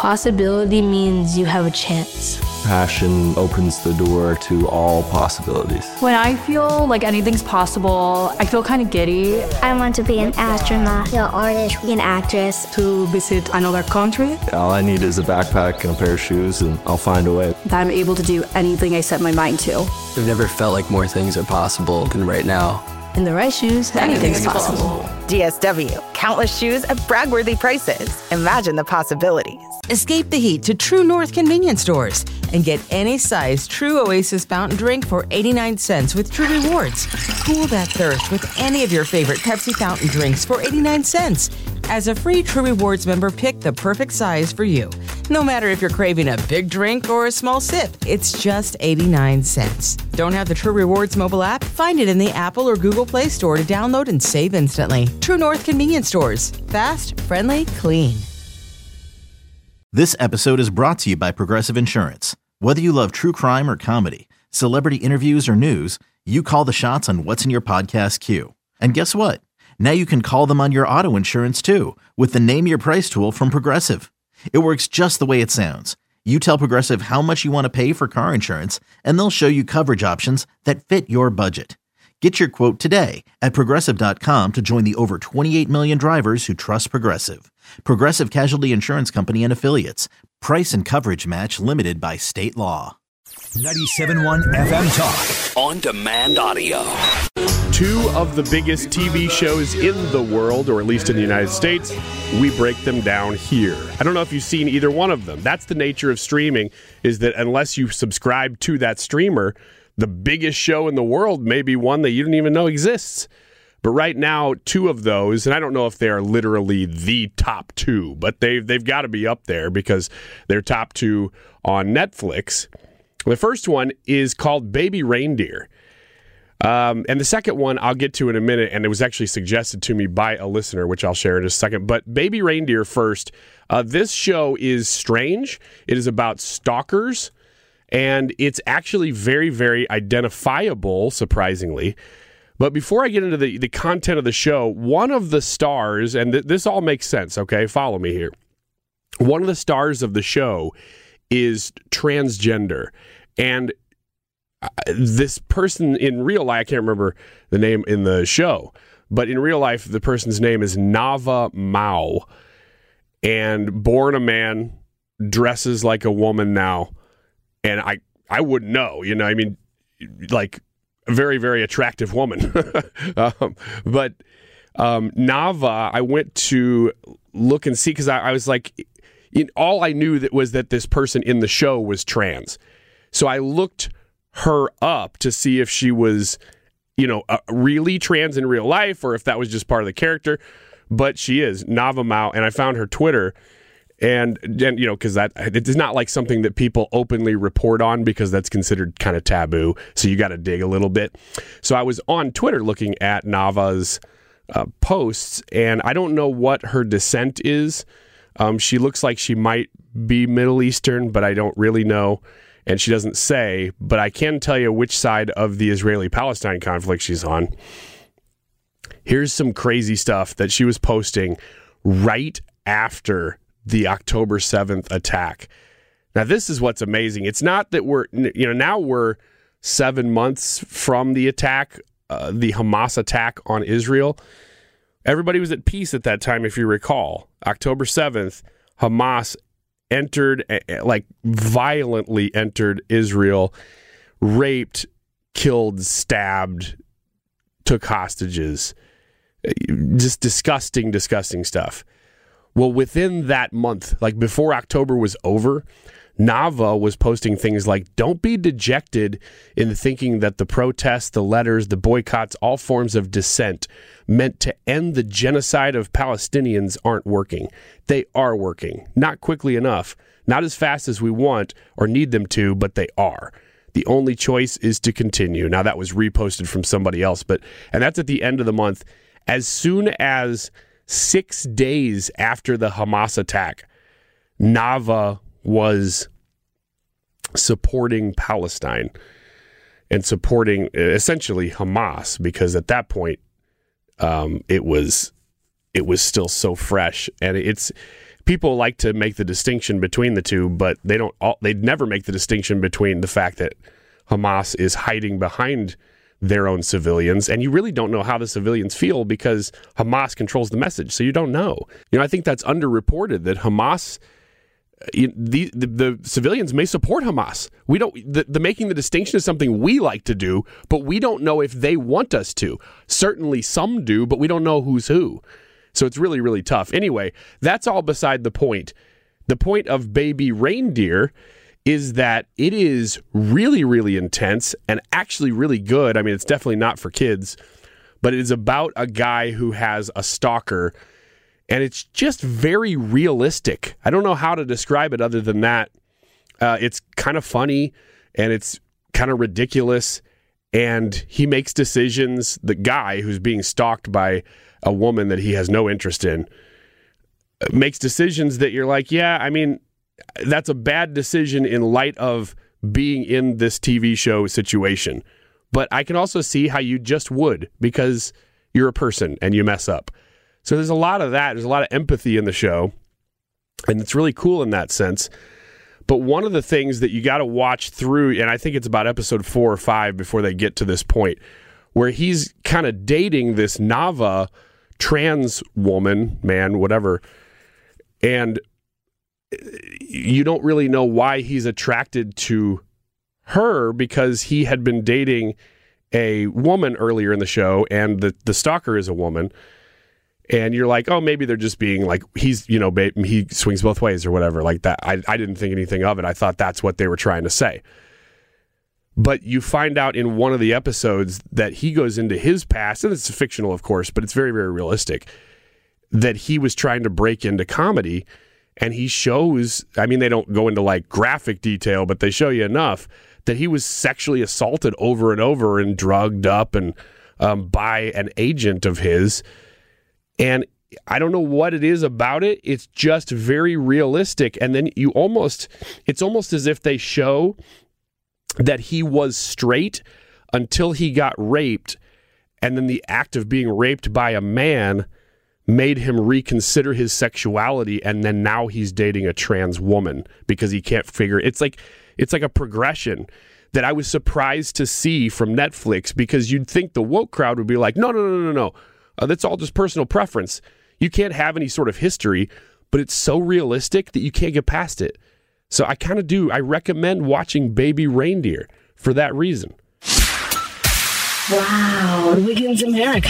Possibility means you have a chance. Passion opens the door to all possibilities. When I feel like anything's possible, I feel kind of giddy. I want to be an astronaut, an artist, an actress. To visit another country. All I need is a backpack and a pair of shoes, and I'll find a way. That I'm able to do anything I set my mind to. I've never felt like more things are possible than right now. In the right shoes, anything's possible. DSW. Countless shoes at brag-worthy prices. Imagine the possibilities. Escape the heat to True North convenience stores and get any size True Oasis fountain drink for 89 cents with True Rewards. Cool that thirst with any of your favorite Pepsi fountain drinks for 89 cents. As a free True Rewards member, pick the perfect size for you. No matter if you're craving a big drink or a small sip, it's just 89 cents. Don't have the True Rewards mobile app? Find it in the Apple or Google Play Store to download and save instantly. True North convenience stores. Fast, friendly, clean. This episode is brought to you by Progressive Insurance. Whether you love true crime or comedy, celebrity interviews or news, you call the shots on what's in your podcast queue. And guess what? Now you can call them on your auto insurance too with the Name Your Price tool from Progressive. It works just the way it sounds. You tell Progressive how much you want to pay for car insurance, and they'll show you coverage options that fit your budget. Get your quote today at Progressive.com to join the over 28 million drivers who trust Progressive. Progressive Casualty Insurance Company and Affiliates. Price and coverage match limited by state law. 97.1 FM Talk. On demand audio. Two of the biggest TV shows in the world, or at least in the United States, we break them down here. I don't know if you've seen either one of them. That's the nature of streaming, is that unless you subscribe to that streamer, the biggest show in the world may be one that you don't even know exists. But right now, two of those, and I don't know if they are literally the top two, but they've got to be up there because they're top two on Netflix. The first one is called Baby Reindeer. And the second one I'll get to in a minute, and it was actually suggested to me by a listener, which I'll share in a second. But Baby Reindeer first. This show is strange. It is about stalkers, and it's actually very, very identifiable, surprisingly. But before I get into the content of the show, one of the stars, and this all makes sense, okay? Follow me here. One of the stars of the show is transgender. And this person in real life, I can't remember the name in the show, but in real life, the person's name is Nava Mao. And born a man, dresses like a woman now. And I wouldn't know, you know, I mean, like, a very, very attractive woman. But Nava, I went to look and see because I was like, all I knew that was that this person in the show was trans. So I looked her up to see if she was, you know, really trans in real life or if that was just part of the character. But she is, Nava Mao, and I found her Twitter. And you know, because it is not like something that people openly report on because that's considered kind of taboo. So you got to dig a little bit. So I was on Twitter looking at Nava's posts, and I don't know what her descent is. She looks like she might be Middle Eastern, but I don't really know. And she doesn't say, but I can tell you which side of the Israeli-Palestine conflict she's on. Here's some crazy stuff that she was posting right after the October 7th attack. Now, this is what's amazing. It's not that now we're 7 months from the attack, the Hamas attack on Israel. Everybody was at peace at that time, if you recall. October 7th, Hamas violently entered Israel, raped, killed, stabbed, took hostages. Just disgusting, disgusting stuff. Well, within that month, like before October was over, Nava was posting things like, don't be dejected in thinking that the protests, the letters, the boycotts, all forms of dissent meant to end the genocide of Palestinians aren't working. They are working. Not quickly enough, not as fast as we want or need them to, but they are. The only choice is to continue. Now, that was reposted from somebody else, and that's at the end of the month. As soon as 6 days after the Hamas attack, Nava was supporting Palestine and supporting essentially Hamas, because at that point it was still so fresh. And it's people like to make the distinction between the two, but they'd never make the distinction between the fact that Hamas is hiding behind their own civilians, and you really don't know how the civilians feel because Hamas controls the message, so you don't know. I think that's underreported that Hamas, the civilians may support Hamas. We don't. The making the distinction is something we like to do, but we don't know if they want us to. Certainly some do, but we don't know who's who. So it's really, really tough. Anyway, that's all beside the point. The point of Baby Reindeer is that it is really, really intense and actually really good. I mean, it's definitely not for kids, but it is about a guy who has a stalker, and it's just very realistic. I don't know how to describe it other than that. It's kind of funny, and it's kind of ridiculous, and he makes decisions. The guy who's being stalked by a woman that he has no interest in makes decisions that you're like, yeah, I mean, that's a bad decision in light of being in this TV show situation. But I can also see how you just would, because you're a person and you mess up. So there's a lot of that. There's a lot of empathy in the show, and it's really cool in that sense. But one of the things that you got to watch through, and I think it's about episode 4 or 5 before they get to this point, where he's kind of dating this Nava trans woman, man, whatever, and you don't really know why he's attracted to her, because he had been dating a woman earlier in the show, and the stalker is a woman. And you're like, oh, maybe they're just being like, he's, he swings both ways or whatever like that. I didn't think anything of it. I thought that's what they were trying to say. But you find out in one of the episodes that he goes into his past, and it's fictional, of course, but it's very, very realistic, that he was trying to break into comedy. And he shows, I mean, they don't go into like graphic detail, but they show you enough that he was sexually assaulted over and over and drugged up and by an agent of his. And I don't know what it is about it. It's just very realistic. And then it's almost as if they show that he was straight until he got raped. And then the act of being raped by a man made him reconsider his sexuality, and then now he's dating a trans woman because he can't figure it's like a progression that I was surprised to see from Netflix, because you'd think the woke crowd would be like, no, that's all just personal preference. You can't have any sort of history, but it's so realistic that you can't get past it. So I kind of do. I recommend watching Baby Reindeer for that reason. Wow, Wiggins America.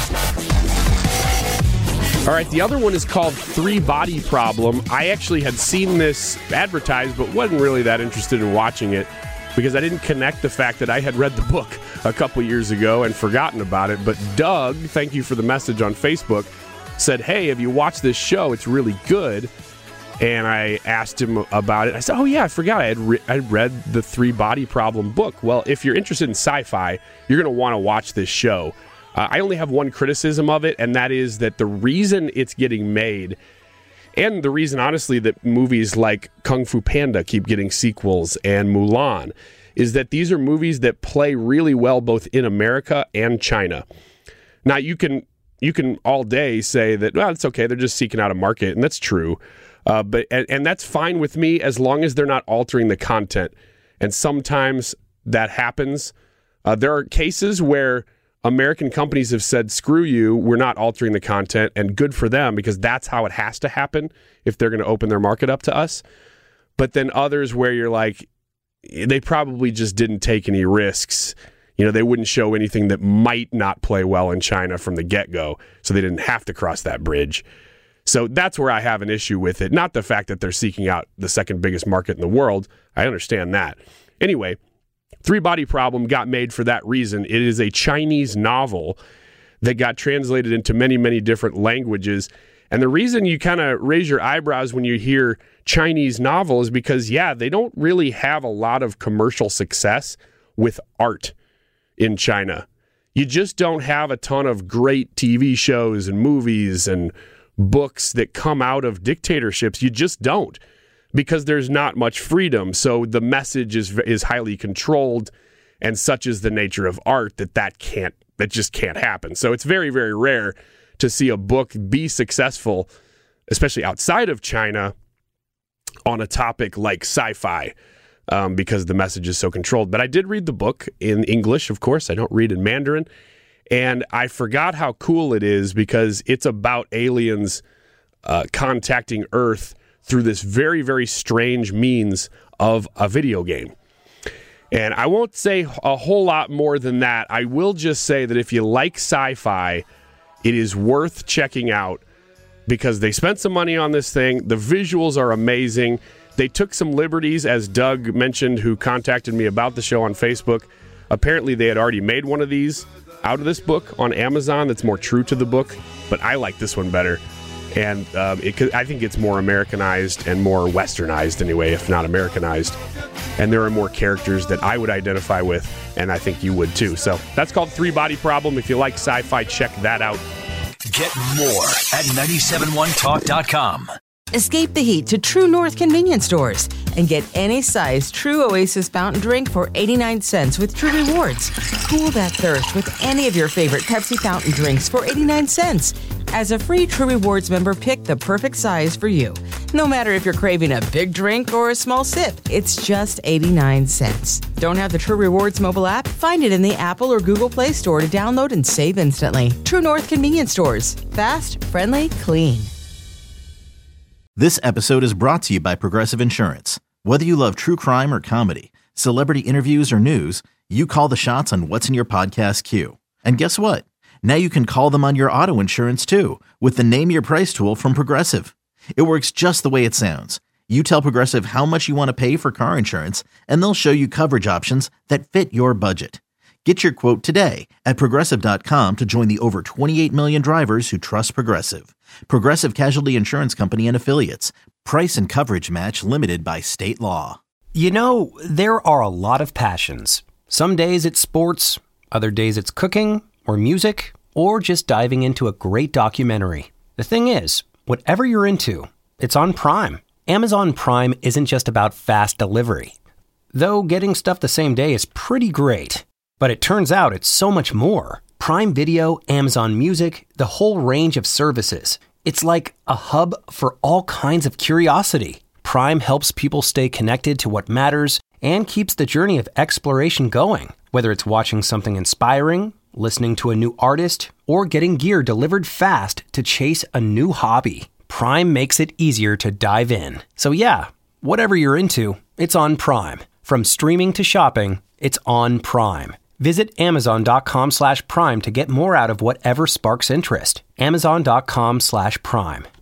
All right, the other one is called 3 Body Problem. I actually had seen this advertised, but wasn't really that interested in watching it because I didn't connect the fact that I had read the book a couple years ago and forgotten about it. But Doug, thank you for the message on Facebook, said, hey, have you watched this show? It's really good. And I asked him about it. I said, oh, yeah, I forgot I read the 3 Body Problem book. Well, if you're interested in sci-fi, you're going to want to watch this show. I only have one criticism of it, and that is that the reason it's getting made, and the reason, honestly, that movies like Kung Fu Panda keep getting sequels and Mulan, is that these are movies that play really well both in America and China. Now, you can all day say that, well, it's okay, they're just seeking out a market, and that's true. But that's fine with me as long as they're not altering the content. And sometimes that happens. There are cases where American companies have said, screw you, we're not altering the content, and good for them, because that's how it has to happen if they're going to open their market up to us. But then others where you're like, they probably just didn't take any risks. They wouldn't show anything that might not play well in China from the get-go, so they didn't have to cross that bridge. So that's where I have an issue with it. Not the fact that they're seeking out the second biggest market in the world. I understand that. Anyway, 3 Body Problem got made for that reason. It is a Chinese novel that got translated into many, many different languages. And the reason you kind of raise your eyebrows when you hear Chinese novel is because, yeah, they don't really have a lot of commercial success with art in China. You just don't have a ton of great TV shows and movies and books that come out of dictatorships. You just don't, because there's not much freedom. So the message is highly controlled, and such is the nature of art that just can't happen. So it's very, very rare to see a book be successful especially outside of China, on a topic like sci-fi, because the message is so controlled. But I did read the book in English, of course. I don't read in Mandarin. And I forgot how cool it is because it's about aliens contacting Earth through this very, very strange means of a video game. And I won't say a whole lot more than that. I will just say that if you like sci-fi, it is worth checking out because they spent some money on this thing. The visuals are amazing. They took some liberties, as Doug mentioned, who contacted me about the show on Facebook. Apparently, they had already made one of these out of this book on Amazon that's more true to the book, but I like this one better. And I think it's more Americanized and more Westernized anyway, if not Americanized. And there are more characters that I would identify with, and I think you would too. So that's called Three Body Problem. If you like sci-fi, check that out. Get more at 971talk.com. Escape the heat to True North convenience stores and get any size True Oasis fountain drink for 89 cents with True Rewards. Cool that thirst with any of your favorite Pepsi fountain drinks for 89 cents. As a free True Rewards member, pick the perfect size for you. No matter if you're craving a big drink or a small sip, it's just 89 cents. Don't have the True Rewards mobile app? Find it in the Apple or Google Play Store to download and save instantly. True North convenience stores. Fast, friendly, clean. This episode is brought to you by Progressive Insurance. Whether you love true crime or comedy, celebrity interviews or news, you call the shots on what's in your podcast queue. And guess what? Now you can call them on your auto insurance too with the Name Your Price tool from Progressive. It works just the way it sounds. You tell Progressive how much you want to pay for car insurance, and they'll show you coverage options that fit your budget. Get your quote today at Progressive.com to join the over 28 million drivers who trust Progressive. Progressive Casualty Insurance Company and Affiliates. Price and coverage match limited by state law. You know, there are a lot of passions. Some days it's sports, other days it's cooking or music, or just diving into a great documentary. The thing is, whatever you're into, it's on Prime. Amazon Prime isn't just about fast delivery. Though getting stuff the same day is pretty great. But it turns out it's so much more. Prime Video, Amazon Music, the whole range of services. It's like a hub for all kinds of curiosity. Prime helps people stay connected to what matters and keeps the journey of exploration going. Whether it's watching something inspiring, listening to a new artist, or getting gear delivered fast to chase a new hobby, Prime makes it easier to dive in. So yeah, whatever you're into, it's on Prime. From streaming to shopping, it's on Prime. Visit Amazon.com/Prime to get more out of whatever sparks interest. Amazon.com/Prime.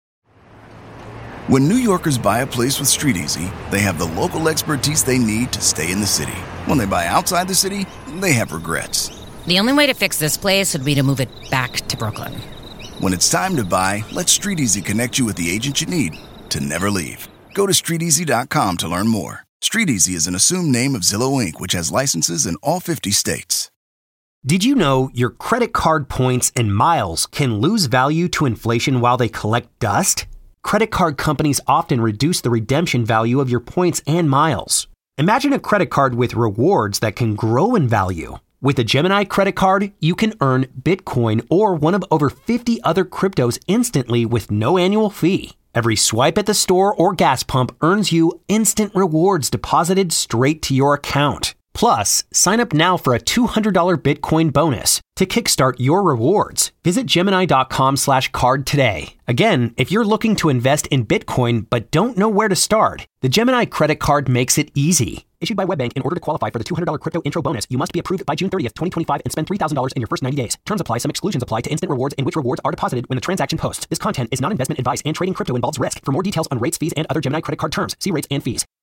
When New Yorkers buy a place with StreetEasy, they have the local expertise they need to stay in the city. When they buy outside the city, they have regrets. The only way to fix this place would be to move it back to Brooklyn. When it's time to buy, let StreetEasy connect you with the agent you need to never leave. Go to StreetEasy.com to learn more. StreetEasy is an assumed name of Zillow Inc., which has licenses in all 50 states. Did you know your credit card points and miles can lose value to inflation while they collect dust? Credit card companies often reduce the redemption value of your points and miles. Imagine a credit card with rewards that can grow in value. With a Gemini credit card, you can earn Bitcoin or one of over 50 other cryptos instantly with no annual fee. Every swipe at the store or gas pump earns you instant rewards deposited straight to your account. Plus, sign up now for a $200 Bitcoin bonus to kickstart your rewards. Visit Gemini.com/card today. Again, if you're looking to invest in Bitcoin but don't know where to start, the Gemini credit card makes it easy. Issued by WebBank, in order to qualify for the $200 crypto intro bonus, you must be approved by June 30th, 2025 and spend $3,000 in your first 90 days. Terms apply. Some exclusions apply to instant rewards in which rewards are deposited when the transaction posts. This content is not investment advice and trading crypto involves risk. For more details on rates, fees, and other Gemini credit card terms, see rates and fees.